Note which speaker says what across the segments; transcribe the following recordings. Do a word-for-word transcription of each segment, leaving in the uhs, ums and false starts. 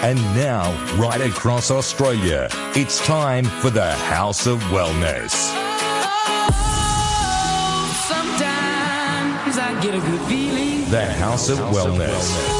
Speaker 1: And now, right across Australia, it's time for the House of Wellness.
Speaker 2: Oh, sometimes I get a good feeling.
Speaker 1: The House of Wellness.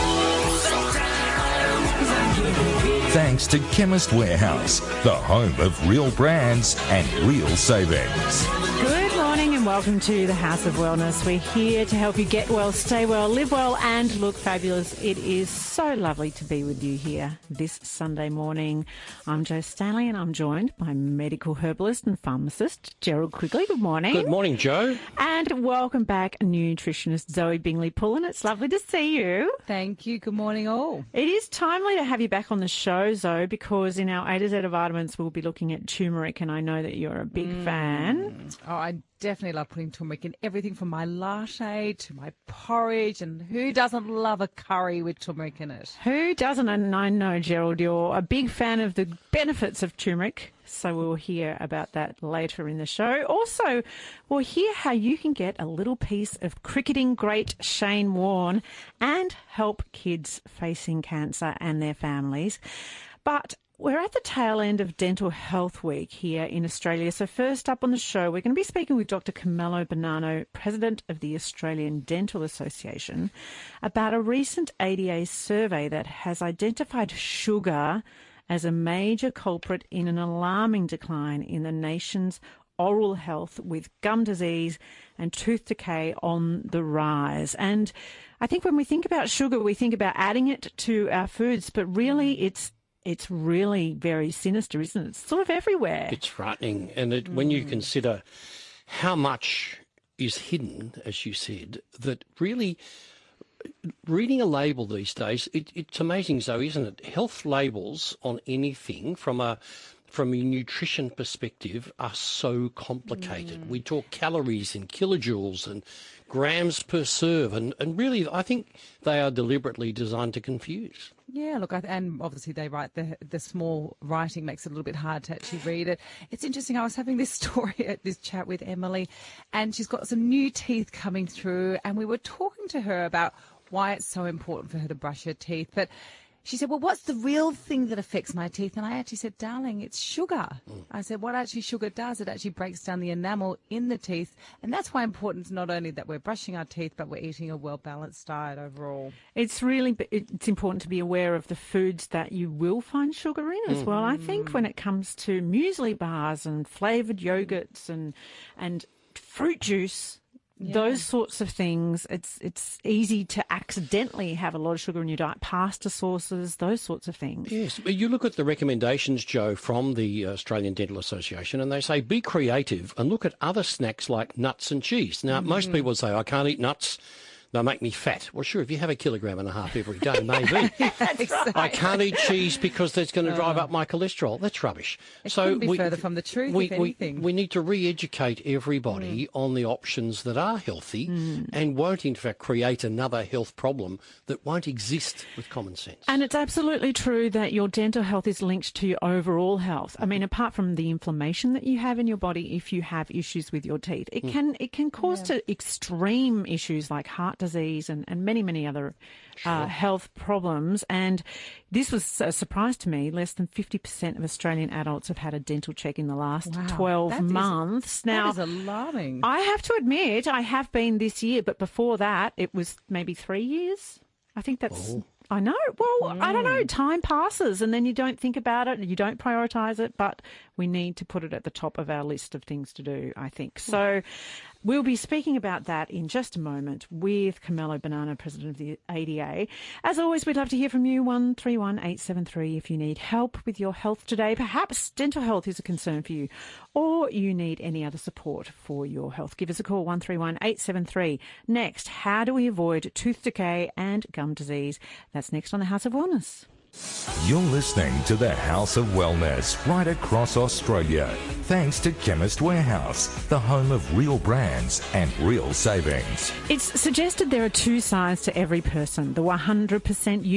Speaker 1: Thanks to Chemist Warehouse, the home of real brands and real savings.
Speaker 3: Good morning and welcome to the House of Wellness. We're here to help you get well, stay well, live well and look fabulous. It is so lovely to be with you here this Sunday morning. I'm Jo Stanley and I'm joined by medical herbalist and pharmacist Gerald Quigley. Good morning.
Speaker 4: Good morning, Jo.
Speaker 3: And welcome back nutritionist Zoe Bingley-Pullen. It's lovely to see you.
Speaker 5: Thank you. Good morning all.
Speaker 3: It is timely to have you back on the show, Zoe, because in our A to Z of vitamins we'll be looking at turmeric and I know that you're a big mm. fan.
Speaker 5: Oh, I definitely love putting turmeric in everything from my latte to my porridge, and who doesn't love a curry with turmeric in it?
Speaker 3: Who doesn't? And I know, Gerald, you're a big fan of the benefits of turmeric, so we'll hear about that later in the show. Also, we'll hear how you can get a little piece of cricketing great Shane Warne and help kids facing cancer and their families. But we're at the tail end of Dental Health Week here in Australia. So first up on the show, we're going to be speaking with Doctor Carmelo Bonanno, President of the Australian Dental Association, about a recent A D A survey that has identified sugar as a major culprit in an alarming decline in the nation's oral health, with gum disease and tooth decay on the rise. And I think when we think about sugar, we think about adding it to our foods, but really it's It's really very sinister, isn't it? It's sort of everywhere.
Speaker 4: It's frightening. And it, mm. when you consider how much is hidden, as you said, that really reading a label these days, it, it's amazing, Zoe, isn't it? Health labels on anything from a from a nutrition perspective are so complicated. Mm. We talk calories and kilojoules and grams per serve, and, and really I think they are deliberately designed to confuse.
Speaker 5: Yeah, look, I, and obviously they write the the small writing makes it a little bit hard to actually read it. It's interesting. I was having this story at this chat with Emily, and she's got some new teeth coming through, and we were talking to her about why it's so important for her to brush her teeth. But she said, well, what's the real thing that affects my teeth? And I actually said, darling, it's sugar. Mm. I said, what actually sugar does, it actually breaks down the enamel in the teeth. And that's why important not only that we're brushing our teeth, but we're eating a well-balanced diet overall.
Speaker 3: It's really, it's important to be aware of the foods that you will find sugar in as mm. well. I think when it comes to muesli bars and flavoured yogurts and, and fruit juice, yeah. those sorts of things, it's it's easy to accidentally have a lot of sugar in your diet. Pasta sauces, those sorts of things.
Speaker 4: Yes, but you look at the recommendations, Jo, from the Australian Dental Association, and they say be creative and look at other snacks like nuts and cheese. Now, mm-hmm. most people say, I can't eat nuts. They'll make me fat. Well, sure, if you have a kilogram and a half every day, maybe.
Speaker 5: That's right.
Speaker 4: I can't eat cheese because that's going to drive oh. up my cholesterol. That's rubbish.
Speaker 5: It
Speaker 4: so
Speaker 5: couldn't be
Speaker 4: we,
Speaker 5: further from the truth,
Speaker 4: we,
Speaker 5: if anything.
Speaker 4: We, we need to re-educate everybody mm. on the options that are healthy mm. and won't, in fact, create another health problem that won't exist with common sense.
Speaker 3: And it's absolutely true that your dental health is linked to your overall health. I mean, apart from the inflammation that you have in your body, if you have issues with your teeth, it mm. can it can cause yeah. to extreme issues like heart disease and, and many, many other
Speaker 4: sure.
Speaker 3: uh, health problems. And this was a surprise to me. Less than fifty percent of Australian adults have had a dental check in the last
Speaker 5: wow.
Speaker 3: twelve
Speaker 5: that
Speaker 3: months.
Speaker 5: Is,
Speaker 3: now,
Speaker 5: that is alarming.
Speaker 3: I have to admit, I have been this year, but before that, it was maybe three years. I think that's...
Speaker 4: Oh.
Speaker 3: I know. Well,
Speaker 5: mm.
Speaker 3: I don't know. Time passes and then you don't think about it and you don't prioritise it, but we need to put it at the top of our list of things to do, I think. So we'll be speaking about that in just a moment with Carmelo Bonanno, President of the A D A. As always, we'd love to hear from you, one three one eight seven three, if you need help with your health today. Perhaps dental health is a concern for you or you need any other support for your health. Give us a call, one three one eight seven three. Next, how do we avoid tooth decay and gum disease? That's next on the House of Wellness.
Speaker 1: You're listening to the House of Wellness right across Australia. Thanks to Chemist Warehouse, the home of real brands and real savings.
Speaker 3: It's suggested there are two sides to every person, the one hundred percent you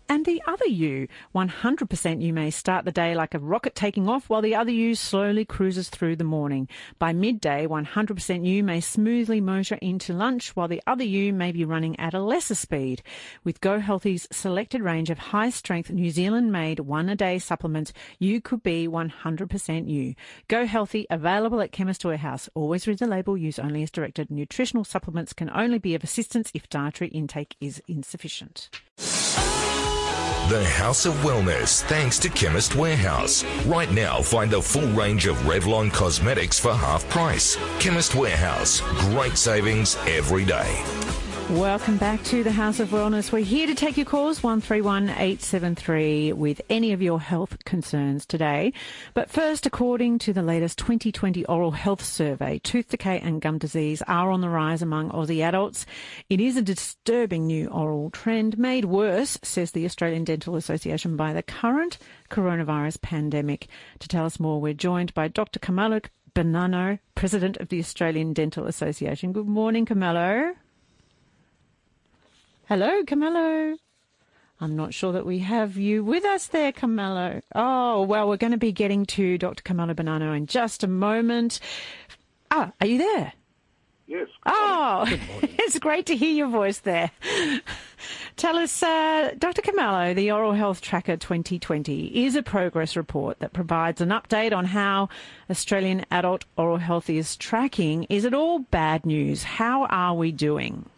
Speaker 3: and the other you. one hundred percent you may start the day like a rocket taking off while the other you slowly cruises through the morning. By midday, one hundred percent you may smoothly motor into lunch while the other you may be running at a lesser speed. With Go Healthy's selected range of high-strength New Zealand-made one-a-day supplements, you could be one hundred percent you. Go Healthy, available at Chemist Warehouse. Always read the label, use only as directed. Nutritional supplements can only be of assistance if dietary intake is insufficient.
Speaker 1: The House of Wellness, thanks to Chemist Warehouse. Right now, find the full range of Revlon cosmetics for half price. Chemist Warehouse, great savings every day.
Speaker 3: Welcome back to the House of Wellness. We're here to take your calls, one three one eight seven three, with any of your health concerns today. But first, according to the latest twenty twenty Oral Health Survey, tooth decay and gum disease are on the rise among Aussie adults. It is a disturbing new oral trend made worse, says the Australian Dental Association, by the current coronavirus pandemic. To tell us more, we're joined by Doctor Carmelo Bonanno, President of the Australian Dental Association. Good morning, Carmelo. Hello, Carmelo. I'm not sure that we have you with us there, Carmelo. Oh, well, we're going to be getting to Doctor Carmelo Bonanno in just a moment. Ah, are you there?
Speaker 6: Yes.
Speaker 3: Oh, it's great to hear your voice there. Tell us, uh, Doctor Carmelo, the Oral Health Tracker twenty twenty is a progress report that provides an update on how Australian adult oral health is tracking. Is it all bad news? How are we doing?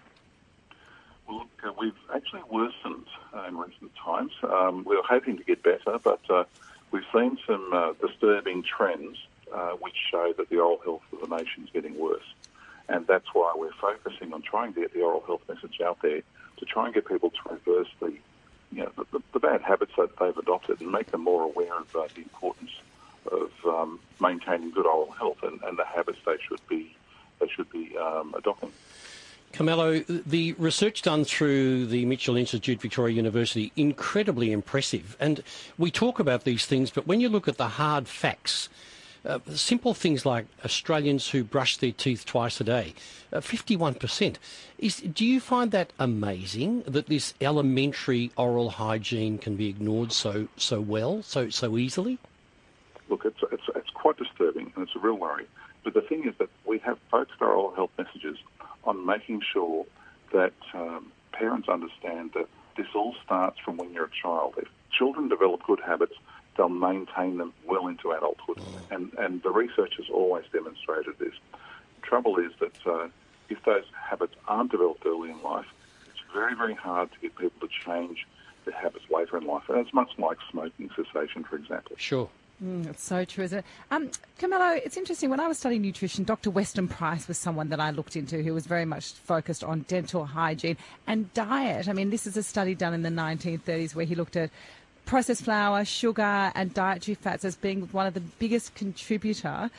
Speaker 6: Well, look, uh, we've actually worsened uh, in recent times. Um, we were hoping to get better, but uh, we've seen some uh, disturbing trends uh, which show that the oral health of the nation is getting worse. And that's why we're focusing on trying to get the oral health message out there to try and get people to reverse the, you know, the, the, the bad habits that they've adopted and make them more aware of uh, the importance of um, maintaining good oral health and, and the habits they should be they should be um, adopting.
Speaker 4: Carmelo, the research done through the Mitchell Institute, Victoria University, incredibly impressive. And we talk about these things, but when you look at the hard facts, uh, simple things like Australians who brush their teeth twice a day, uh, fifty-one percent. Is, do you find that amazing that this elementary oral hygiene can be ignored so so well, so so easily?
Speaker 6: Look, it's, it's, it's quite disturbing and it's a real worry. But the thing is that we have focused our oral health messages on making sure that um, parents understand that this all starts from when you're a child. If children develop good habits, they'll maintain them well into adulthood. And, and the research has always demonstrated this. The trouble is that uh, if those habits aren't developed early in life, it's very, very hard to get people to change their habits later in life. And it's much like smoking cessation, for example.
Speaker 4: Sure.
Speaker 5: Mm, it's so true, isn't it? Um, Carmelo, it's interesting. When I was studying nutrition, Doctor Weston Price was someone that I looked into who was very much focused on dental hygiene and diet. I mean, this is a study done in the nineteen thirties where he looked at processed flour, sugar and dietary fats as being one of the biggest contributor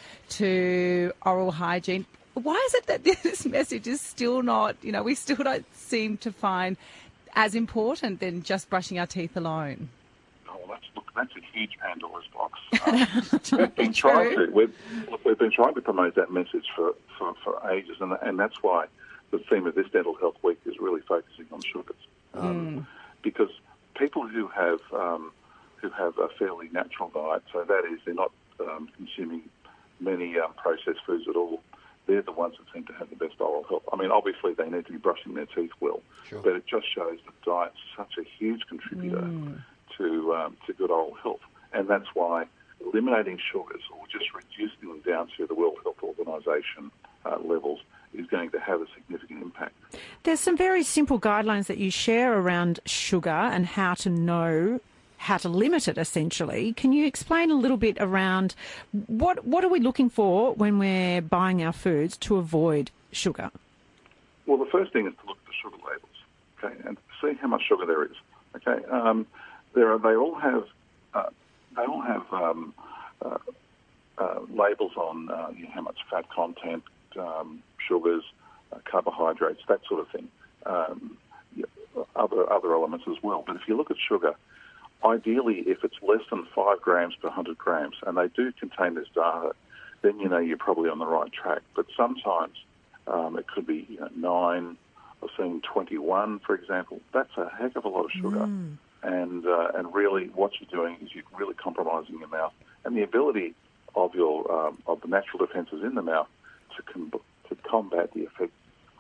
Speaker 5: to oral hygiene. Why is it that this message is still not, you know, we still don't seem to find as important than just brushing our teeth alone?
Speaker 6: That's, look, that's a huge Pandora's box. Um, we've been trying to we've, look, we've been trying to promote that message for, for, for ages, and and that's why the theme of this Dental Health Week is really focusing on sugars, um, mm. because people who have um, who have a fairly natural diet, so that is they're not um, consuming many um, processed foods at all. They're the ones that seem to have the best oral health. I mean, obviously they need to be brushing their teeth well, sure. but it just shows that diet's such a huge contributor. Mm. To, um, to good oral health. And that's why eliminating sugars or just reducing them down to the World Health Organization uh, levels is going to have a significant impact.
Speaker 3: There's some very simple guidelines that you share around sugar and how to know how to limit it, essentially. Can you explain a little bit around what what are we looking for when we're buying our foods to avoid sugar?
Speaker 6: Well, the first thing is to look at the sugar labels, okay, and see how much sugar there is. Okay, um, There are, they all have uh, they all have um, uh, uh, labels on uh, you know, how much fat content, um, sugars, uh, carbohydrates, that sort of thing. Um, yeah, other other elements as well. But if you look at sugar, ideally, if it's less than five grams per one hundred grams, and they do contain this data, then you know you're probably on the right track. But sometimes um, it could be you know, nine or seeing twenty-one, for example. That's a heck of a lot of sugar. Mm. and uh, and really what you're doing is you're really compromising your mouth and the ability of your um, of the natural defences in the mouth to com- to combat the effects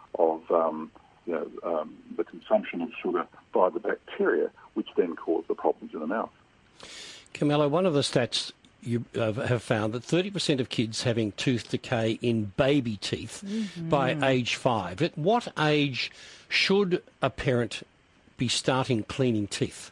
Speaker 6: of um, you know um, the consumption of sugar by the bacteria, which then cause the problems in the mouth.
Speaker 4: Carmelo, one of the stats you uh, have found that thirty percent of kids having tooth decay in baby teeth mm-hmm. by age five. At what age should a parent be starting cleaning teeth?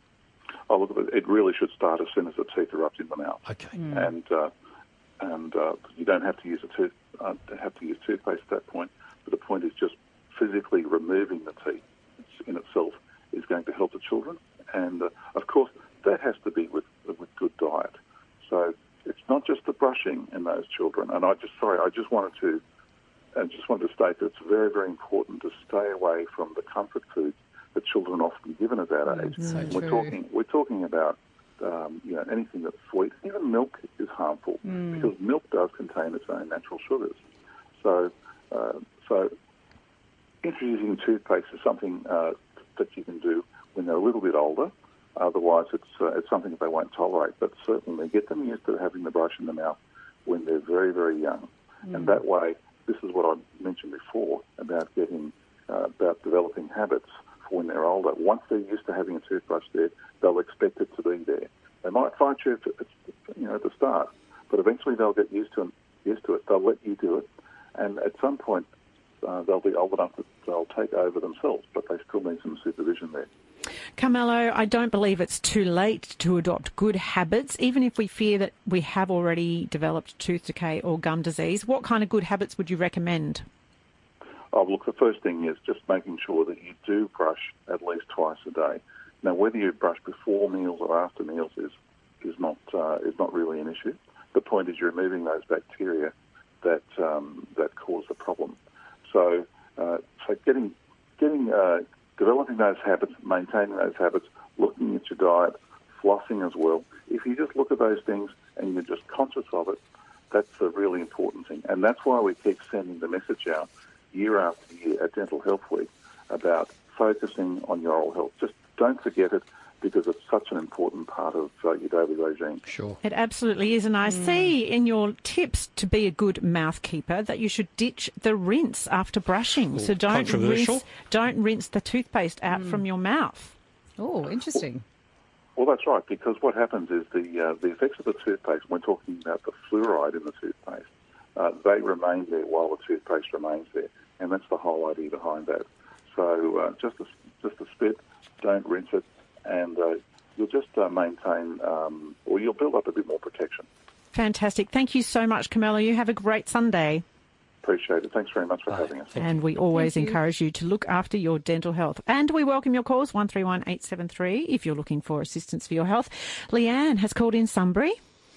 Speaker 6: Oh, look, it really should start as soon as the teeth erupt in the mouth.
Speaker 4: Okay.
Speaker 6: Mm. And uh, and uh, you don't have to use a tooth uh, have to use toothpaste at that point. But the point is just physically removing the teeth in itself is going to help the children. And uh, of course, that has to be with with good diet. So it's not just the brushing in those children. And I just sorry, I just wanted to, I just wanted to state that it's very, very important to stay away from the comfort foods that children are often given at that age.
Speaker 5: So
Speaker 6: we're
Speaker 5: true.
Speaker 6: talking, we're talking about, um, you know, anything that's sweet. Even milk is harmful mm. because milk does contain its own natural sugars. So, uh, so introducing toothpaste is something uh, that you can do when they're a little bit older. Otherwise, it's uh, it's something that they won't tolerate. But certainly, get them used to having the brush in the mouth when they're very, very young. Mm. And that way, this is what I mentioned before about getting uh, about developing habits for when they're older. Once they're used to having a toothbrush there, they'll expect it to be there. They might fight you, at, you know, at the start, but eventually they'll get used to it. Used to it. They'll let you do it, and at some point, uh, they'll be old enough that they'll take over themselves. But they still need some supervision there.
Speaker 3: Carmelo, I don't believe it's too late to adopt good habits, even if we fear that we have already developed tooth decay or gum disease. What kind of good habits would you recommend?
Speaker 6: Oh, look, the first thing is just making sure that you do brush at least twice a day. Now, whether you brush before meals or after meals is is not uh, is not really an issue. The point is you're removing those bacteria that um, that cause the problem. So, uh, so getting getting uh, developing those habits, maintaining those habits, looking at your diet, flossing as well. If you just look at those things and you're just conscious of it, that's a really important thing. And that's why we keep sending the message out year after year at Dental Health Week about focusing on your oral health. Just don't forget it because it's such an important part of uh, your daily regime.
Speaker 4: Sure.
Speaker 3: It absolutely is. And I mm. see in your tips to be a good mouth keeper that you should ditch the rinse after brushing. So don't rinse, don't rinse the toothpaste out mm. from your mouth.
Speaker 5: Oh, interesting.
Speaker 6: Well, well, that's right, because what happens is the uh, the effects of the toothpaste, when we're talking about the fluoride in the toothpaste, uh, they remain there while the toothpaste remains there. And that's the whole idea behind that. So uh, just, a, just a spit, don't rinse it, and uh, you'll just uh, maintain, um, or you'll build up a bit more protection.
Speaker 3: Fantastic. Thank you so much, Carmelo. You have a great Sunday.
Speaker 6: Appreciate it. Thanks very much for
Speaker 4: Bye.
Speaker 6: having us.
Speaker 3: And we always
Speaker 5: Thank you.
Speaker 3: encourage you to look after your dental health. And we welcome your calls, one three one eight seven three, if you're looking for assistance for your health. Leanne has called in Sunbury.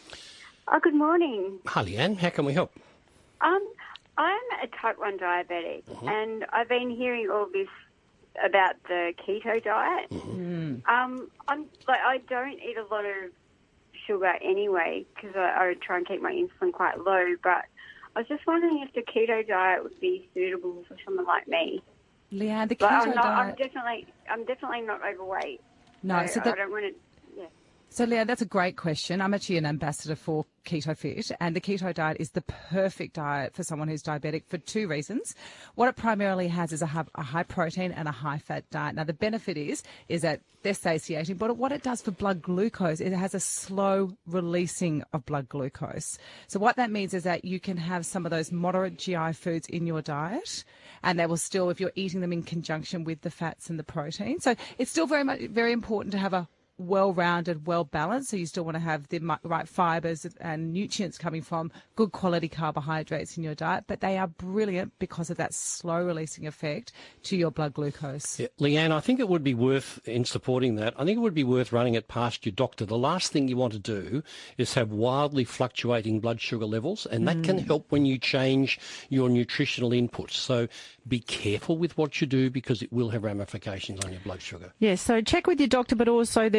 Speaker 7: Oh, good morning.
Speaker 4: Hi, Leanne. How can we help?
Speaker 7: Um, I'm a type one diabetic, mm-hmm. and I've been hearing all this about the keto diet.
Speaker 4: Mm-hmm.
Speaker 7: Um, I'm like I don't eat a lot of sugar anyway because I, I try and keep my insulin quite low. But I was just wondering if the keto diet would be suitable for someone like me.
Speaker 5: Leanne, the
Speaker 7: But
Speaker 5: keto
Speaker 7: I'm not,
Speaker 5: diet.
Speaker 7: I'm definitely, I'm definitely not overweight.
Speaker 5: No,
Speaker 7: so
Speaker 5: so that,
Speaker 7: I don't want to. Yeah.
Speaker 5: So, Leanne, that's a great question. I'm actually an ambassador for Keto Fit, and the keto diet is the perfect diet for someone who's diabetic for two reasons. What it primarily has is a high, a high protein and a high fat diet. Now, the benefit is is that they're satiating, but what it does for blood glucose, it has a slow releasing of blood glucose. So what that means is that you can have some of those moderate G I foods in your diet, and they will still, if you're eating them in conjunction with the fats and the protein. So it's still very much very important to have a well-rounded, well-balanced, so you still want to have the right fibres and nutrients coming from good quality carbohydrates in your diet, but they are brilliant because of that slow releasing effect to your blood glucose.
Speaker 4: Yeah, Leanne, I think it would be worth, in supporting that, I think it would be worth running it past your doctor. The last thing you want to do is have wildly fluctuating blood sugar levels, and that mm. can help when you change your nutritional inputs. So be careful with what you do because it will have ramifications on your blood sugar.
Speaker 3: Yes, so check with your doctor, but also there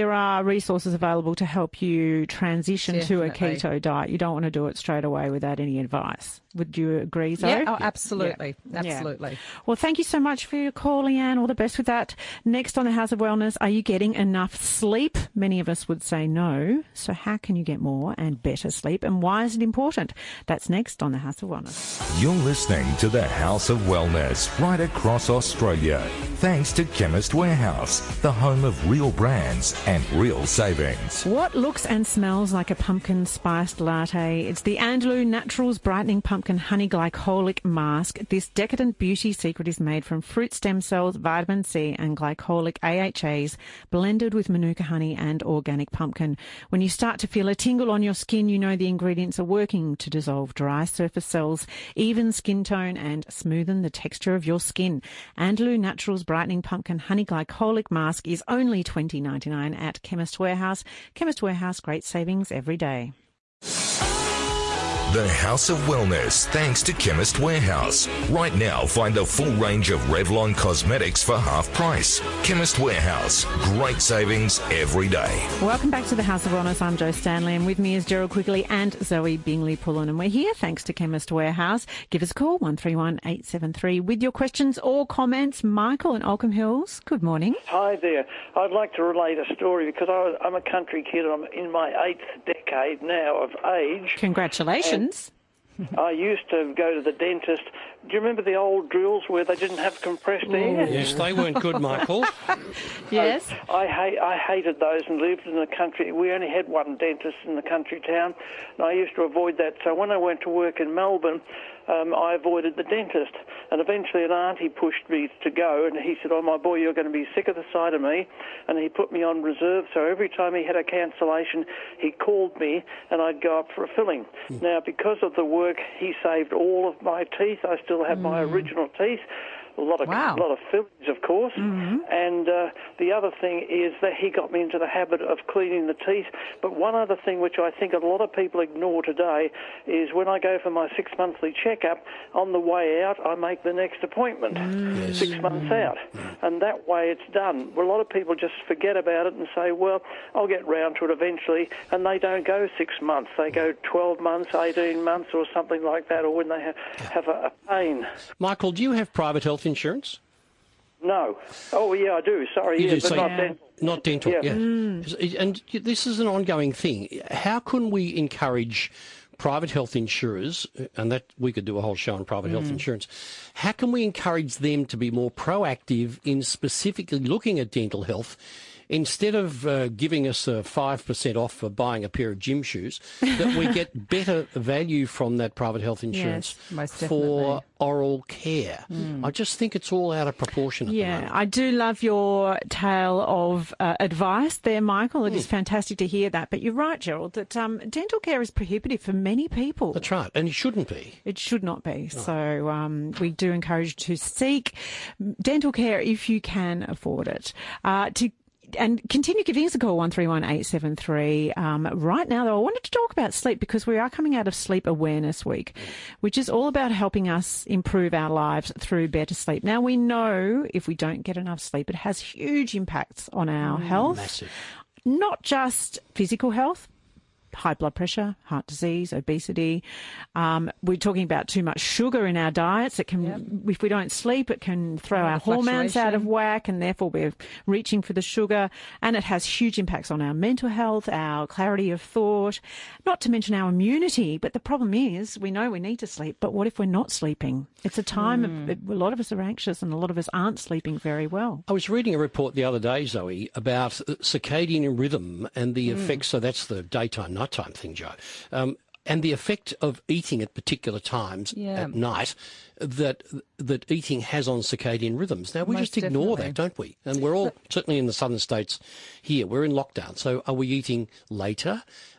Speaker 3: there are resources available to help you transition
Speaker 5: Definitely.
Speaker 3: to a keto diet. You don't want to do it straight away without any advice. Would you agree, Zoe?
Speaker 5: Yeah, oh, absolutely.
Speaker 3: Yeah.
Speaker 5: Absolutely.
Speaker 3: Yeah. Well, thank you so much for your call, Leanne. All the best with that. Next on the House of Wellness, are you getting enough sleep? Many of us would say no. So how can you get more and better sleep, and why is it important? That's next on the House of Wellness.
Speaker 1: You're listening to the House of Wellness right across Australia. Thanks to Chemist Warehouse, the home of real brands and real savings.
Speaker 3: What looks and smells like a pumpkin spiced latte? It's the Andalou Naturals Brightening Pumpkin Honey Glycolic Mask. This decadent beauty secret is made from fruit stem cells, vitamin C and glycolic A H As blended with manuka honey and organic pumpkin. When you start to feel a tingle on your skin, you know the ingredients are working to dissolve dry surface cells, even skin tone and smoothen the texture of your skin. Andalou Naturals Brightening Pumpkin Honey Glycolic Mask is only twenty dollars ninety-nine at Chemist Warehouse. Chemist Warehouse, great savings every day.
Speaker 1: The House of Wellness, thanks to Chemist Warehouse. Right now, find the full range of Revlon cosmetics for half price. Chemist Warehouse, great savings every day.
Speaker 3: Welcome back to the House of Wellness. I'm Jo Stanley, and with me is Gerald Quigley and Zoe Bingley-Pullen, and we're here thanks to Chemist Warehouse. Give us a call, one three one eight seven three, with your questions or comments. Michael in Oldcombe Hills, good morning.
Speaker 8: Hi there. I'd like to relate a story because I was, I'm a country kid. I'm in my eighth decade now of age.
Speaker 3: Congratulations.
Speaker 8: I used to go to the dentist. Do you remember the old drills where they didn't have compressed air?
Speaker 4: Yes, they weren't good, Michael.
Speaker 3: Yes.
Speaker 8: I, I, hate, I hated those and lived in the country. We only had one dentist in the country town, and I used to avoid that. So when I went to work in Melbourne, um, I avoided the dentist. And eventually an auntie pushed me to go, and he said, oh, my boy, you're going to be sick of the sight of me. And he put me on reserve, so every time he had a cancellation, he called me, and I'd go up for a filling. Mm. Now, because of the work, he saved all of my teeth. I still have mm. my original teeth. A lot of
Speaker 5: wow.
Speaker 8: a lot of fillings, of course. Mm-hmm. And uh, the other thing is that he got me into the habit of cleaning the teeth. But one other thing which I think a lot of people ignore today is when I go for my six-monthly checkup, on the way out, I make the next appointment, mm. yes. six months out. Mm. And that way it's done. A lot of people just forget about it and say, well, I'll get round to it eventually, and they don't go six months. They go twelve months, eighteen months, or something like that, or when they have, have a, a pain.
Speaker 4: Michael, do you have private health insurance?
Speaker 8: No. Oh, yeah, I do. Sorry,
Speaker 4: you
Speaker 8: yeah,
Speaker 4: do,
Speaker 8: but
Speaker 4: so
Speaker 8: not
Speaker 4: yeah.
Speaker 8: dental.
Speaker 4: Not dental, yeah. yeah.
Speaker 3: Mm.
Speaker 4: And this is an ongoing thing. How can we encourage private health insurers, and that we could do a whole show on private mm. health insurance, how can we encourage them to be more proactive in specifically looking at dental health instead of uh, giving us a five percent off for buying a pair of gym shoes, that we get better value from that private health insurance
Speaker 5: yes, most
Speaker 4: for oral care? Mm. I just think it's all out of proportion at
Speaker 3: yeah,
Speaker 4: the moment.
Speaker 3: I do love your tale of uh, advice there, Michael. It
Speaker 4: mm.
Speaker 3: is fantastic to hear that. But you're right, Gerald, that um, dental care is prohibitive for many people.
Speaker 4: That's right, and it shouldn't be.
Speaker 3: It should not be.
Speaker 4: No.
Speaker 3: So um, we do encourage you to seek dental care if you can afford it. Uh, to And continue giving us a call, one three one eight seven three. Um, right now, though, I wanted to talk about sleep because we are coming out of Sleep Awareness Week, which is all about helping us improve our lives through better sleep. Now, we know if we don't get enough sleep, it has huge impacts on our mm, health.
Speaker 4: Massive.
Speaker 3: Not just physical health, high blood pressure, heart disease, obesity. Um, we're talking about too much sugar in our diets. It can, yep. if we don't sleep, it can throw
Speaker 5: yeah,
Speaker 3: our hormones out of whack, and therefore we're reaching for the sugar. And it has huge impacts on our mental health, our clarity of thought, not to mention our immunity. But the problem is, we know we need to sleep, but what if we're not sleeping? It's a time mm. of, a lot of us are anxious, and a lot of us aren't sleeping very well.
Speaker 4: I was reading a report the other day, Zoe, about circadian rhythm and the mm. effects. So that's the daytime, nighttime thing, Jo. Um, and the effect of eating at particular times
Speaker 5: yeah.
Speaker 4: at night that that eating has on circadian rhythms. Now, we
Speaker 5: Most
Speaker 4: just ignore
Speaker 5: definitely.
Speaker 4: that, don't we? And we're all, certainly in the southern states here, we're in lockdown. So are we eating later?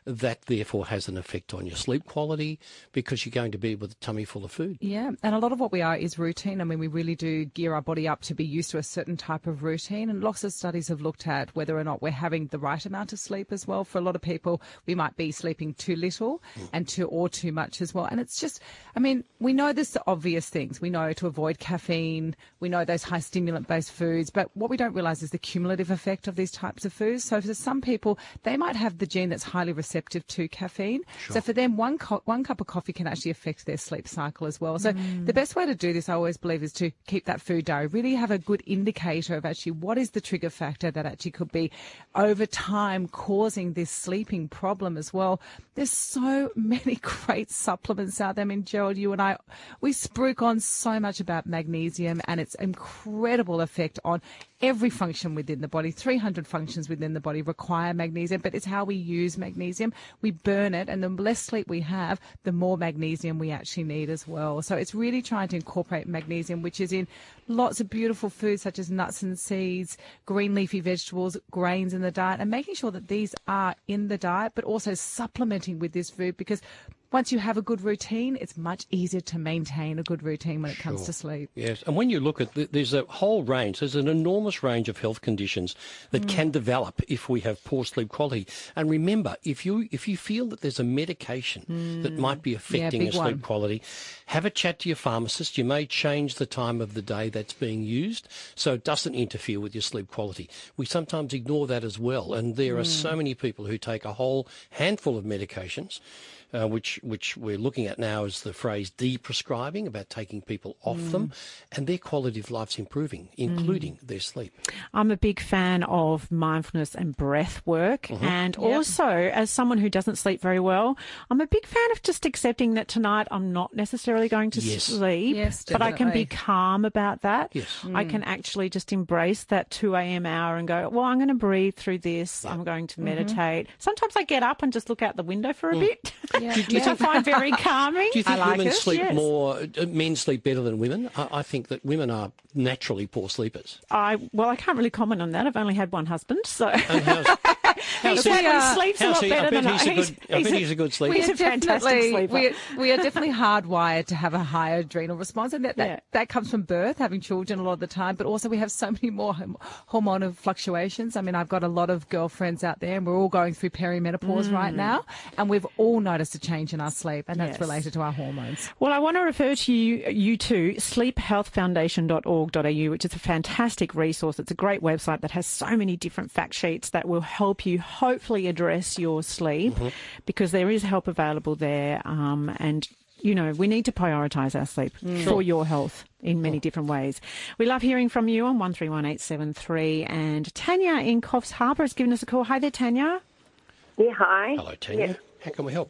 Speaker 4: that therefore has an effect on your sleep quality because you're going to be with a tummy full of food.
Speaker 5: Yeah, and a lot of what we are is routine. I mean, we really do gear our body up to be used to a certain type of routine, and lots of studies have looked at whether or not we're having the right amount of sleep as well. For a lot of people, we might be sleeping too little mm. and too or too much as well. And it's just, I mean, we know there's the obvious things. We know to avoid caffeine. We know those high stimulant-based foods. But what we don't realise is the cumulative effect of these types of foods. So for some people, they might have the gene that's highly receptive to caffeine. Sure. So for them, one, co- one cup of coffee can actually affect their sleep cycle as well. So mm. the best way to do this, I always believe, is to keep that food diary. Really have a good indicator of actually what is the trigger factor that actually could be over time causing this sleeping problem as well. There's so many great supplements out there. I mean, Gerald, you and I, we spruik on so much about magnesium and its incredible effect on every function within the body. three hundred functions within the body require magnesium, but it's how we use magnesium. We burn it, and the less sleep we have, the more magnesium we actually need as well. So it's really trying to incorporate magnesium, which is in lots of beautiful foods such as nuts and seeds, green leafy vegetables, grains in the diet, and making sure that these are in the diet, but also supplementing with this food, because once you have a good routine, it's much easier to maintain a good routine when it
Speaker 4: Sure.
Speaker 5: comes to sleep.
Speaker 4: Yes, and when you look at, the, there's a whole range, there's an enormous range of health conditions that mm. can develop if we have poor sleep quality. And remember, if you if you feel that there's a medication mm. that might be affecting
Speaker 5: yeah,
Speaker 4: your sleep
Speaker 5: one.
Speaker 4: quality, have a chat to your pharmacist. You may change the time of the day that's being used so it doesn't interfere with your sleep quality. We sometimes ignore that as well, and there mm. are so many people who take a whole handful of medications. Uh, which which we're looking at now is the phrase de-prescribing, about taking people off mm. them, and their quality of life's improving, including mm. their sleep.
Speaker 3: I'm a big fan of mindfulness and breath work, mm-hmm. and yep. also, as someone who doesn't sleep very well, I'm a big fan of just accepting that tonight I'm not necessarily going to
Speaker 4: yes.
Speaker 3: sleep,
Speaker 5: yes,
Speaker 3: but I can be calm about that.
Speaker 4: Yes.
Speaker 3: Mm. I can actually just embrace that two a.m. hour and go, well, I'm going to breathe through this. Yep. I'm going to meditate. Mm-hmm. Sometimes I get up and just look out the window for a mm. bit.
Speaker 5: Yeah.
Speaker 4: Do, do you
Speaker 3: Which I find very calming.
Speaker 4: Do you think
Speaker 3: I like
Speaker 4: women
Speaker 3: it,
Speaker 4: sleep
Speaker 3: yes.
Speaker 4: more, uh, men sleep better than women? I, I think that women are naturally poor sleepers.
Speaker 3: I Well, I can't really comment on that. I've only had one husband, so...
Speaker 4: And how's, how's
Speaker 3: he
Speaker 4: he,
Speaker 3: uh, sleeps a lot
Speaker 4: he?
Speaker 3: better
Speaker 4: I bet
Speaker 3: than
Speaker 4: he's
Speaker 3: I.
Speaker 4: a good, I bet he's a good sleeper.
Speaker 3: He's a fantastic sleeper.
Speaker 5: We are, we are definitely hardwired to have a higher adrenal response, and that, that,
Speaker 3: yeah.
Speaker 5: that comes from birth, having children a lot of the time, but also we have so many more hormonal fluctuations. I mean, I've got a lot of girlfriends out there, and we're all going through perimenopause mm. right now, and we've all noticed a change in our sleep, and that's yes. related to our hormones.
Speaker 3: Well, I want to refer to you, you to sleep health foundation dot org dot a u, which is a fantastic resource. It's a great website that has so many different fact sheets that will help you hopefully address your sleep, mm-hmm. because there is help available there, um, and you know, we need to prioritise our sleep mm. for your health in many different ways. We love hearing from you on one three one eight seven three, and Tanya in Coffs Harbour has given us a call. Hi there, Tanya.
Speaker 9: Yeah, hi.
Speaker 4: Hello, Tanya.
Speaker 9: Yeah.
Speaker 4: How can we help?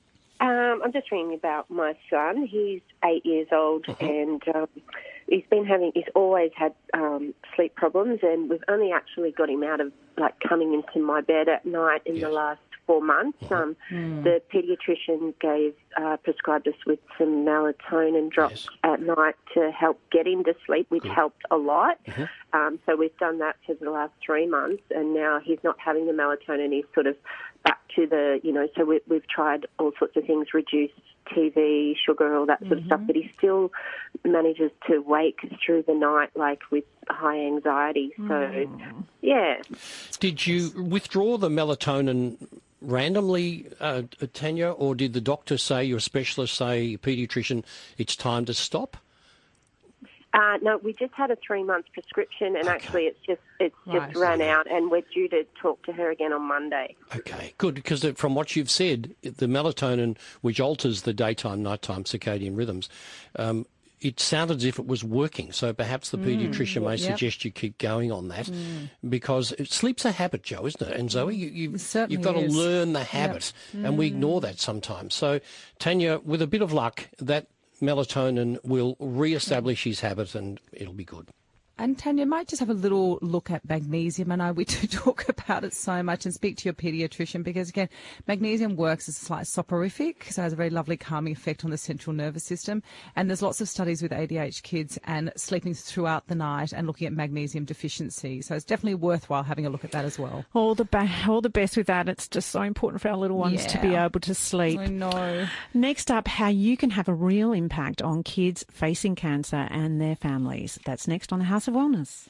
Speaker 9: Um, I'm just ringing about my son. He's eight years old, uh-huh. and um, he's been having, he's always had um, sleep problems, and we've only actually got him out of, like, coming into my bed at night in yes. the last four months. Uh-huh. Um, mm. The paediatrician gave, uh, prescribed us with some melatonin drops yes. at night to help get him to sleep, which Good. helped a lot. Uh-huh. Um, so we've done that for the last three months, and now he's not having the melatonin. He's sort of back to the, you know, so we, we've tried all sorts of things, reduced T V, sugar, all that sort mm-hmm. of stuff, but he still manages to wake through the night, like with high anxiety. So, mm. yeah.
Speaker 4: Did you withdraw the melatonin randomly, uh, Tanya, or did the doctor say, your specialist say, paediatrician, it's time to stop?
Speaker 9: Uh, no, we just had a three-month prescription, and okay. actually it's just it's just right. run out, and we're due to talk to her again on Monday.
Speaker 4: Okay, good, because from what you've said, the melatonin, which alters the daytime, nighttime circadian rhythms, um, it sounded as if it was working, so perhaps the mm, paediatrician may yep. suggest you keep going on that, mm. because it, sleep's a habit, Joe, isn't it? And Zoe, you, you've, you've got
Speaker 5: is.
Speaker 4: to learn the habit, yep. and mm. we ignore that sometimes. So, Tanya, with a bit of luck, that melatonin will re-establish his habit and it'll be good.
Speaker 5: And Tanya, might just have a little look at magnesium. I know we do talk about it so much, and speak to your paediatrician, because, again, magnesium works as a slight soporific, so it has a very lovely calming effect on the central nervous system. And there's lots of studies with A D H kids and sleeping throughout the night and looking at magnesium deficiency. So it's definitely worthwhile having a look at that as well.
Speaker 3: All the, ba- all the best with that. It's just so important for our little ones
Speaker 5: Yeah.
Speaker 3: to be able to sleep.
Speaker 5: I know.
Speaker 3: Next up, how you can have a real impact on kids facing cancer and their families. That's next on the House of Wellness.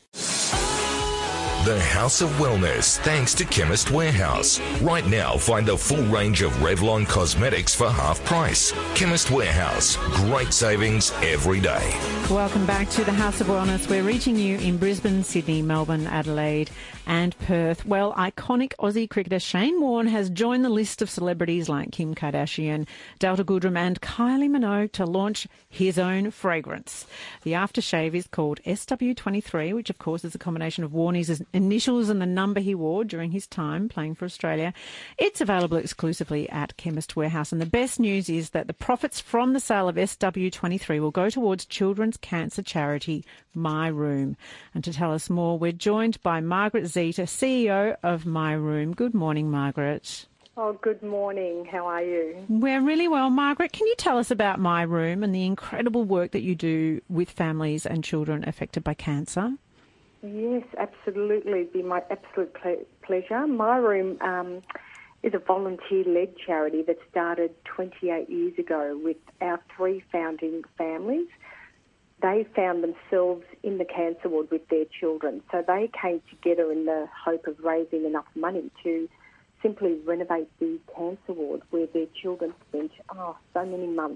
Speaker 1: The House of Wellness, thanks to Chemist Warehouse. Right now, find the full range of Revlon cosmetics for half price. Chemist Warehouse, great savings every day.
Speaker 3: Welcome back to the House of Wellness. We're reaching you in Brisbane, Sydney, Melbourne, Adelaide and Perth. Well, iconic Aussie cricketer Shane Warne has joined the list of celebrities like Kim Kardashian, Delta Goodrem and Kylie Minogue to launch his own fragrance. The aftershave is called S W twenty-three, which of course is a combination of Warnie's initials and the number he wore during his time playing for Australia. It's available exclusively at Chemist Warehouse. And the best news is that the profits from the sale of S W twenty-three will go towards children's cancer charity My Room. And to tell us more, we're joined by Margaret Zeta, C E O of My Room. Good morning, Margaret.
Speaker 10: Oh, good morning. How are you?
Speaker 3: We're really well. Margaret, can you tell us about My Room and the incredible work that you do with families and children affected by cancer?
Speaker 10: Yes, absolutely. It'd be my absolute ple- pleasure. My Room um, is a volunteer-led charity that started twenty-eight years ago with our three founding families. They found themselves in the cancer ward with their children. So they came together in the hope of raising enough money to simply renovate the cancer ward where their children spent, oh, so many months.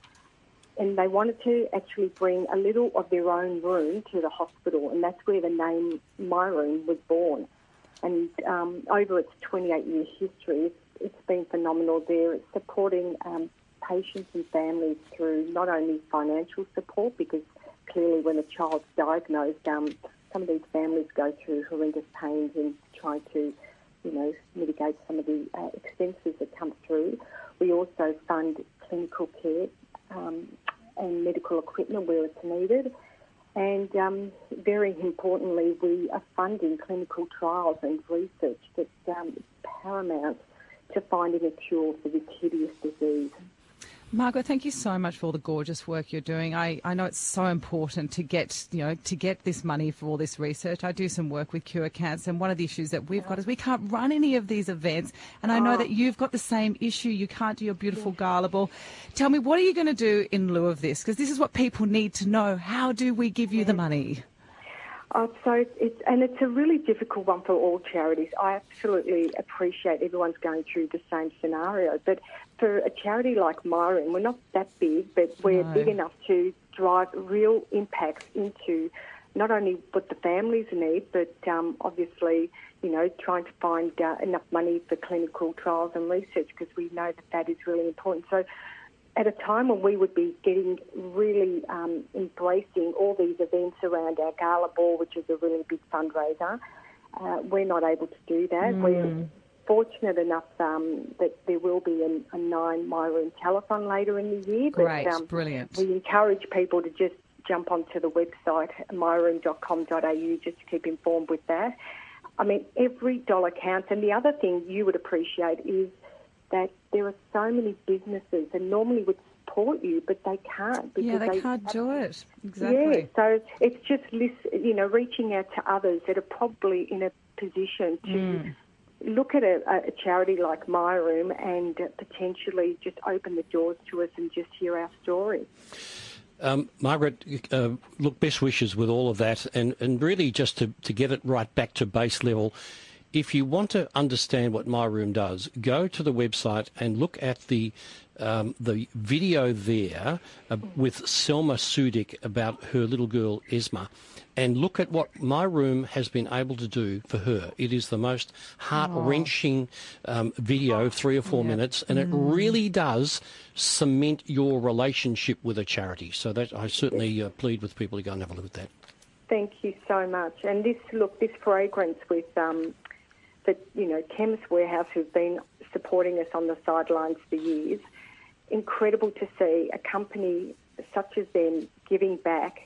Speaker 10: And they wanted to actually bring a little of their own room to the hospital, and that's where the name My Room was born. And um, over its twenty-eight-year history, it's, it's been phenomenal there. It's supporting um, patients and families through not only financial support, because clearly when a child's diagnosed, um, some of these families go through horrendous pains in trying to, you know, mitigate some of the uh, expenses that come through. We also fund clinical care um, and medical equipment where it's needed. And um, very importantly, we are funding clinical trials and research that um, is paramount to finding a cure for this hideous disease.
Speaker 5: Margaret, thank you so much for all the gorgeous work you're doing. I, I know it's so important to get, you know, to get this money for all this research. I do some work with Cure Cancer, and one of the issues that we've got is we can't run any of these events. And I know
Speaker 10: oh.
Speaker 5: that you've got the same issue. You can't do your beautiful gala ball. Tell me, what are you going to do in lieu of this? Because this is what people need to know. How do we give you the money?
Speaker 10: Oh, so it's, and it's a really difficult one for all charities. I absolutely appreciate everyone's going through the same scenario. But for a charity like My Room, we're not that big, but we're
Speaker 5: No.
Speaker 10: big enough to drive real impacts into not only what the families need, but um, obviously, you know, trying to find uh, enough money for clinical trials and research, because we know that that is really important. So at a time when we would be getting really um, embracing all these events around our gala ball, which is a really big fundraiser, uh, we're not able to do that.
Speaker 5: Mm.
Speaker 10: We're fortunate enough um, that there will be a, a nine My Room telethon later in the year.
Speaker 5: Great,
Speaker 10: but, um,
Speaker 5: brilliant.
Speaker 10: We encourage people to just jump onto the website, my room dot com dot a u, just to keep informed with that. I mean, every dollar counts. And the other thing you would appreciate is that there are so many businesses that normally would support you, but they can't. Because
Speaker 5: Yeah, they,
Speaker 10: they
Speaker 5: can't
Speaker 10: have,
Speaker 5: do it. Exactly.
Speaker 10: Yeah, so it's just, you know, reaching out to others that are probably in a position to
Speaker 5: Mm.
Speaker 10: look at a, a charity like My Room and uh, potentially just open the doors to us and just hear our story.
Speaker 4: Um, Margaret, uh, look, best wishes with all of that, and, and really just to, to get it right back to base level. If you want to understand what My Room does, go to the website and look at the um, the video there uh, with Selma Sudik about her little girl Esma, and look at what My Room has been able to do for her. It is the most heart-wrenching um, video, three or four
Speaker 5: Yeah.
Speaker 4: minutes, and it really does cement your relationship with a charity. So that I certainly uh, plead with people to go and have a look at that.
Speaker 10: Thank you so much. And this, look, this fragrance with um, the, you know, Chemist Warehouse, who've been supporting us on the sidelines for years, incredible to see a company such as them giving back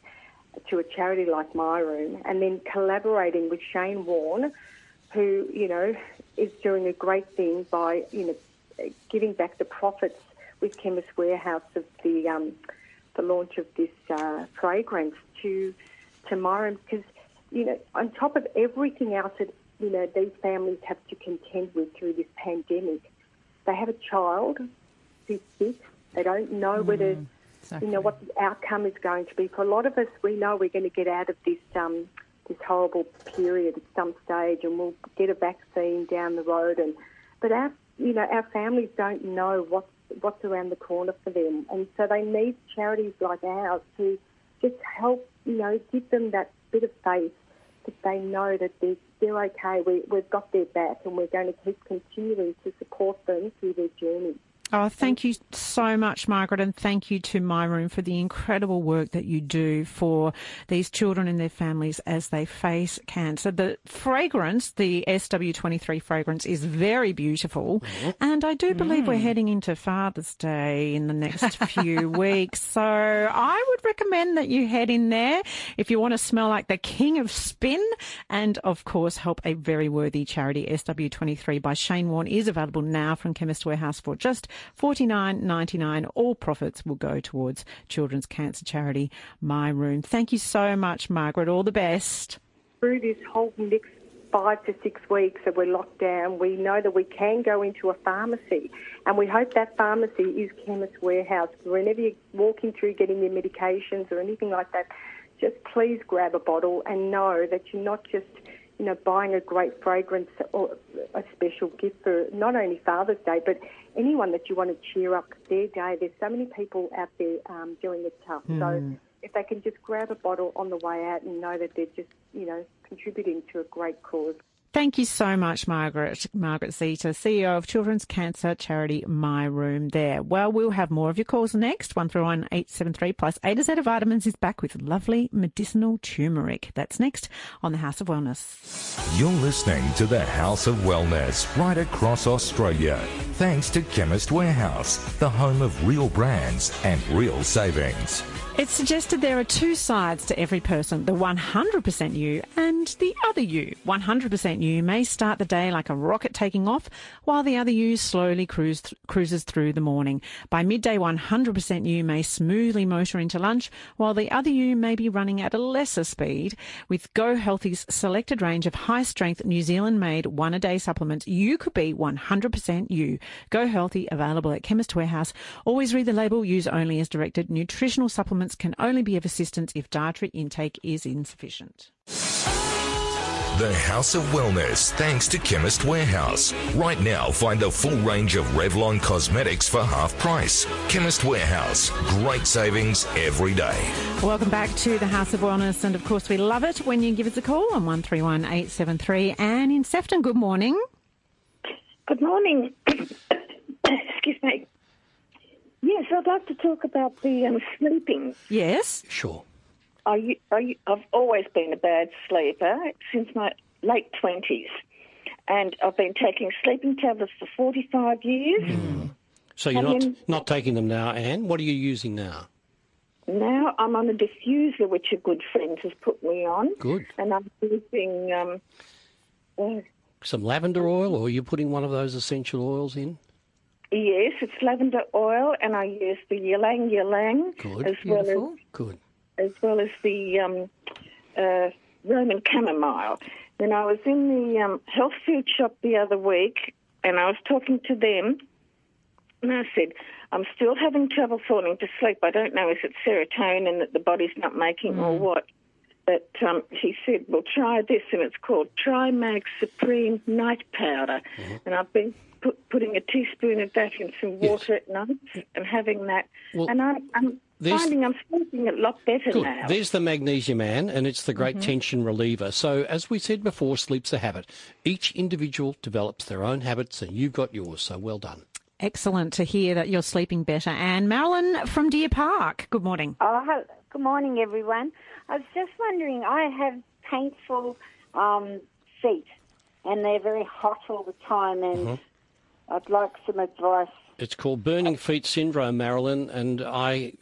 Speaker 10: to a charity like My Room, and then collaborating with Shane Warne, who, you know, is doing a great thing by, you know, giving back the profits with Chemist Warehouse of the um, the launch of this uh, fragrance to to My Room, because, you know, on top of everything else that, you know, these families have to contend with through this pandemic, they have a child who's sick. They don't know mm, whether, exactly. you know, what the outcome is going to be. For a lot of us, we know we're going to get out of this um, this horrible period at some stage, and we'll get a vaccine down the road. And but our, you know, our families don't know what's what's around the corner for them, and so they need charities like ours to just help, you know, give them that bit of faith that they know that they're, they're okay. We, we've got their back, and we're going to keep continuing to support them through their journey.
Speaker 3: Oh, thank you so much, Margaret, and thank you to My Room for the incredible work that you do for these children and their families as they face cancer. The fragrance, the S W twenty-three fragrance, is very beautiful, and I do believe mm. we're heading into Father's Day in the next few weeks, so I would recommend that you head in there if you want to smell like the king of spin, and, of course, help a very worthy charity. S W twenty-three by Shane Warne is available now from Chemist Warehouse for just forty-nine ninety-nine. All profits will go towards children's cancer charity My Room. Thank you so much, Margaret. All the best.
Speaker 10: Through this whole next five to six weeks that we're locked down, we know that we can go into a pharmacy, and we hope that pharmacy is Chemist Warehouse. Whenever you're walking through getting your medications or anything like that, just please grab a bottle and know that you're not just, you know, buying a great fragrance or a special gift for not only Father's Day, but anyone that you want to cheer up their day. There's so many people out there um, doing it tough. Mm. So if they can just grab a bottle on the way out and know that they're just, you know, contributing to a great cause.
Speaker 3: Thank you so much, Margaret. Margaret Zeta, C E O of children's cancer charity My Room there. Well, we'll have more of your calls next. one three one eight seven three plus A to Z of Vitamins is back with lovely medicinal turmeric. That's next on the House of Wellness.
Speaker 1: You're listening to the House of Wellness right across Australia. Thanks to Chemist Warehouse, the home of real brands and real savings.
Speaker 3: It's suggested there are two sides to every person, the one hundred percent you and the other you. one hundred percent you may start the day like a rocket taking off, while the other you slowly cruise th- cruises through the morning. By midday, one hundred percent you may smoothly motor into lunch, while the other you may be running at a lesser speed. With Go Healthy's selected range of high-strength New Zealand-made one-a-day supplements, you could be one hundred percent you. Go Healthy, available at Chemist Warehouse. Always read the label, use only as directed. Nutritional supplements can only be of assistance if dietary intake is insufficient.
Speaker 1: The House of Wellness, thanks to Chemist Warehouse. Right now, find the full range of Revlon cosmetics for half price. Chemist Warehouse, great savings every day.
Speaker 3: Welcome back to the House of Wellness, and of course we love it when you give us a call on one three one eight seven three. Anne in Sefton, good morning.
Speaker 11: Good morning. Excuse me. Yes, I'd like to talk about the um, sleeping.
Speaker 3: Yes.
Speaker 4: Sure.
Speaker 11: I, I, I've always been a bad sleeper since my late twenties, and I've been taking sleeping tablets for forty-five years.
Speaker 4: Mm. So you're not, not taking them now, Anne? What are you using now?
Speaker 11: Now I'm on a diffuser, which a good friend has put me on.
Speaker 4: Good.
Speaker 11: And I'm using... Um, uh,
Speaker 4: Some lavender oil, or are you putting one of those essential oils in?
Speaker 11: Yes, it's lavender oil, and I use the ylang ylang
Speaker 4: Good.
Speaker 11: as
Speaker 4: Beautiful.
Speaker 11: well as
Speaker 4: Good.
Speaker 11: as well as the um, uh, Roman chamomile. When I was in the um, health food shop the other week, and I was talking to them, and I said, "I'm still having trouble falling to sleep. I don't know if it's serotonin that the body's not making mm. or what." But um, he said, "Well, try this," and it's called Trimag Supreme Night Powder, mm-hmm. and I've been Put, putting a teaspoon of that in some water yes. at night and having that. Well, and I'm, I'm finding I'm sleeping a lot better
Speaker 4: good.
Speaker 11: now.
Speaker 4: There's the magnesium, Anne, and it's the great mm-hmm. tension reliever. So as we said before, sleep's a habit. Each individual develops their own habits, and you've got yours, so well done.
Speaker 3: Excellent to hear that you're sleeping better. Anne, Marilyn from Deer Park, good morning.
Speaker 12: Oh, good morning, everyone. I was just wondering, I have painful um, feet, and they're very hot all the time, and mm-hmm. I'd like some advice.
Speaker 4: It's called burning feet syndrome, Marilyn, and I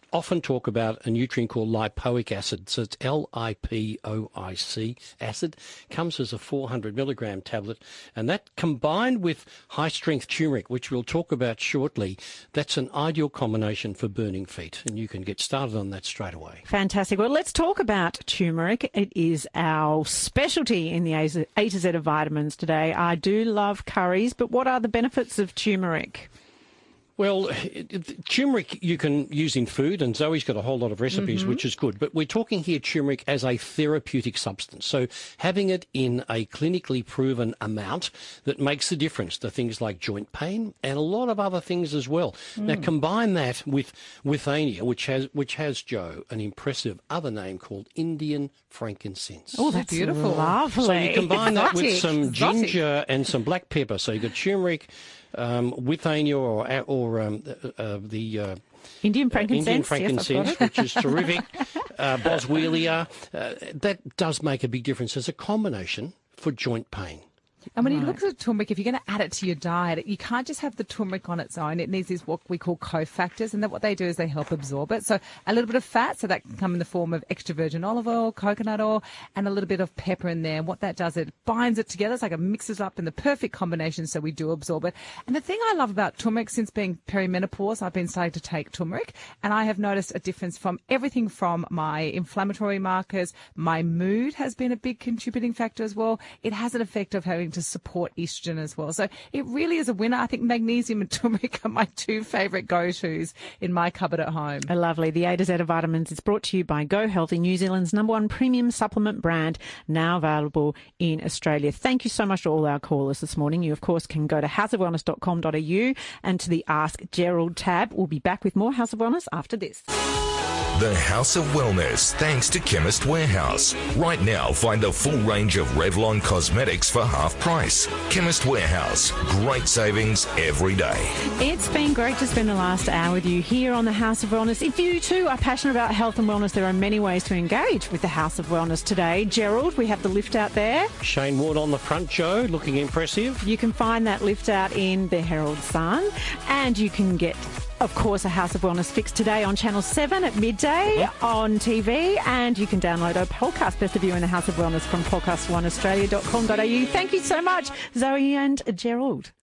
Speaker 4: often talk about a nutrient called lipoic acid. So it's L I P O I C acid. Comes as a four hundred milligram tablet. And that combined with high-strength turmeric, which we'll talk about shortly, that's an ideal combination for burning feet. And you can get started on that straight away.
Speaker 3: Fantastic. Well, let's talk about turmeric. It is our specialty in the A to Z of vitamins today. I do love curries, but what are the benefits of turmeric?
Speaker 4: Well, it, it, turmeric you can use in food, and Zoe's got a whole lot of recipes, mm-hmm. which is good. But we're talking here turmeric as a therapeutic substance. So having it in a clinically proven amount that makes a difference to things like joint pain and a lot of other things as well. Mm. Now, combine that with withania, which has, which has, Joe, an impressive other name called Indian frankincense.
Speaker 3: Oh, that's beautiful. Lovely.
Speaker 4: So you combine that with
Speaker 3: Exotic.
Speaker 4: some
Speaker 3: Exotic.
Speaker 4: ginger and some black pepper. So you've got turmeric, um, withania or, or um, uh, the... Uh,
Speaker 3: Indian frankincense,
Speaker 4: uh, Indian frankincense,
Speaker 3: yes,
Speaker 4: which is terrific. uh, Boswellia. Uh, that does make a big difference as a combination for joint pain.
Speaker 5: And when
Speaker 3: Right.
Speaker 5: you look at turmeric, if you're going to add it to your diet, you can't just have the turmeric on its own. It needs these what we call cofactors, and that what they do is they help absorb it. So a little bit of fat, so that can come in the form of extra virgin olive oil, coconut oil, and a little bit of pepper in there. And what that does, it binds it together. It's like it mixes up in the perfect combination, so we do absorb it. And the thing I love about turmeric, since being perimenopause, I've been starting to take turmeric, and I have noticed a difference from everything from my inflammatory markers. My mood has been a big contributing factor as well. It has an effect of having to support estrogen as well. So it really is a winner. I think magnesium and turmeric are my two favourite go-tos in my cupboard at home.
Speaker 3: Oh, lovely. The A to Z of vitamins is brought to you by Go Healthy, New Zealand's number one premium supplement brand, now available in Australia. Thank you so much to all our callers this morning. You, of course, can go to house of wellness dot com dot a u and to the Ask Gerald tab. We'll be back with more House of Wellness after this.
Speaker 1: The House of Wellness, thanks to Chemist Warehouse. Right now, find a full range of Revlon cosmetics for half price. Chemist Warehouse, great savings every day.
Speaker 3: It's been great to spend the last hour with you here on the House of Wellness. If you too are passionate about health and wellness, there are many ways to engage with the House of Wellness today. Gerald, we have the lift out there.
Speaker 4: Shane Ward on the front, Joe, looking impressive.
Speaker 3: You can find that lift out in the Herald Sun, and you can get, of course, a House of Wellness fix today on Channel seven at midday on T V, and you can download a podcast, Best of You in the House of Wellness, from podcast one australia dot com dot a u. Thank you so much, Zoe and Gerald.